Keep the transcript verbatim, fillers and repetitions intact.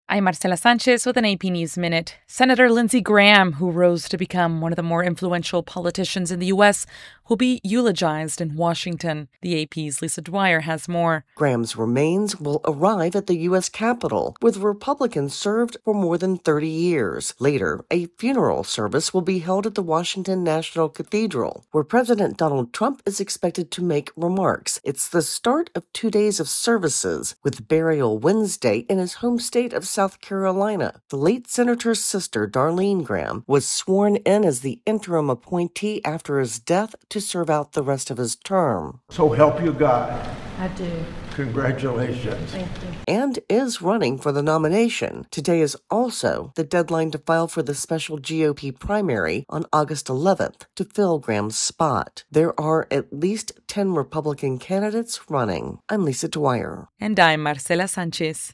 I'm Marcela Sanchez with an A P News Minute. Senator Lindsey Graham, who rose to become one of the more influential politicians in the U S, will be eulogized in Washington. The A P's Lisa Dwyer has more. Graham's remains will arrive at the U S Capitol, where the Republican served for more than thirty years. Later, a funeral service will be held at the Washington National Cathedral, where President Donald Trump is expected to make remarks. It's the start of two days of services, with burial Wednesday in his home state of South Carolina. The late senator's sister, Darlene Graham, was sworn in as the interim appointee after his death to serve out the rest of his term. So help you God. I do. Congratulations. Thank you. And is running for the nomination. Today is also the deadline to file for the special G O P primary on August eleventh to fill Graham's spot. There are at least ten Republican candidates running. I'm Lisa Dwyer. And I'm Marcela Sanchez.